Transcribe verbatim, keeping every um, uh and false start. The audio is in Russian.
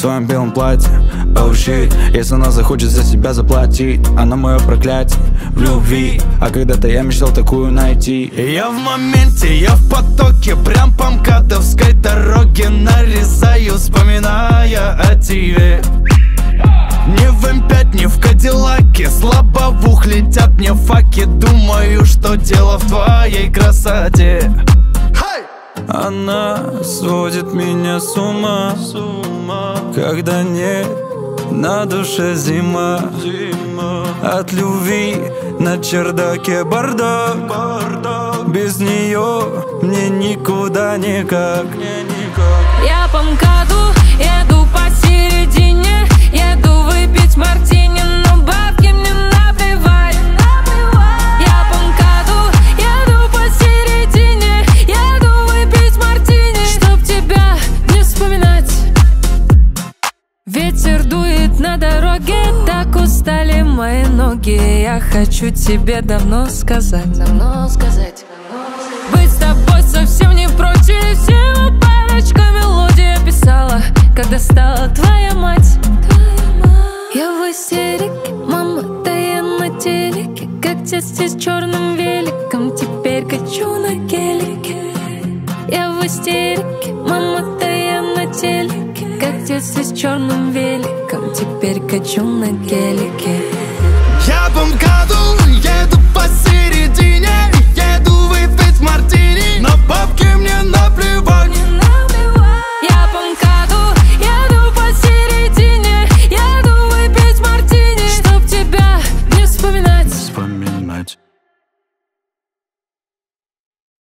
своем белом платье. Oh shit, если она захочет за себя заплатить, она мое проклятие в любви. А когда-то я мечтал такую найти. Я в моменте, я в потоке, прям по МКАДовской дороге нарезаю, вспоминая о тебе. Не в эм пять, не в Кадиллаке, слабо в ух летят мне факи. Думаю, что дело в твоей красоте. Она сводит меня с ума, когда нет на душе зима. От любви на чердаке бардак. Без нее мне никуда никак. Я по МКАДу еду посередине, еду выпить мартини, но бабки мне наплевать. Я по МКАДу еду посередине, еду выпить мартини, чтоб тебя не вспоминать. Ветер дует на дороге, так устали мои ноги. Я хочу тебе давно сказать, давно сказать. Быть с тобой совсем не против, всего парочка мелодий я писала, когда стала твоя мать. Я в истерике, мама, да я на телеке, как детстве с черным великом, теперь качу на гелике. Я в истерике, мама, да я на телеке, как детстве с черным великом, теперь качу на гелике. Я по МКАДу еду